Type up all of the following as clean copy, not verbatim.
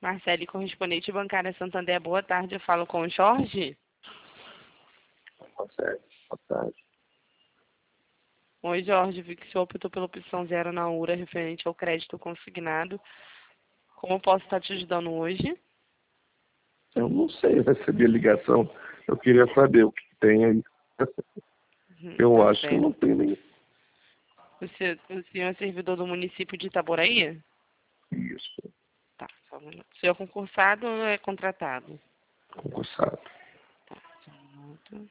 Marcele, correspondente bancária Santander, boa tarde. Eu falo com o Jorge. Marcele, boa tarde. Oi, Jorge. Vi que o senhor optou pela opção 0 na URA referente ao crédito consignado. Como eu posso estar te ajudando hoje? Eu não sei, eu recebi a ligação. Eu queria saber o que tem aí. Eu Tá acho que não certo. tem nem O senhor é servidor do município de Itaboraí? isso. Tá, só um minuto. O senhor é concursado ou é contratado? Concursado. Tá, só um minuto.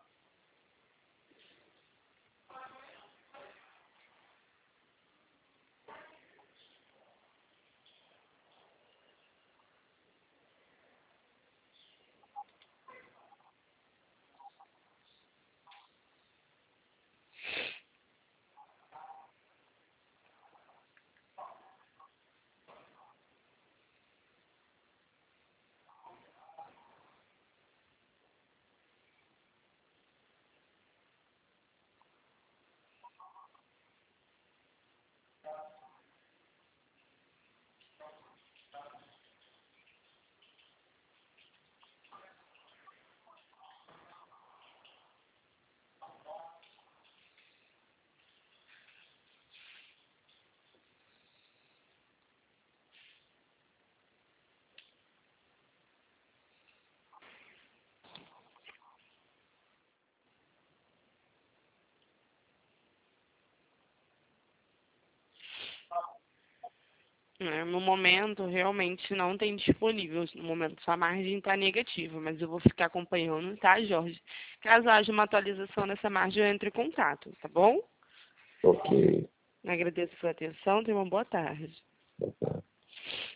No momento, realmente não tem disponível. No momento, sua margem está negativa, mas eu vou ficar acompanhando, tá, Jorge? Caso haja uma atualização nessa margem, eu entro em contato, tá bom? Ok. Agradeço pela atenção, tenha uma boa tarde. Boa tarde.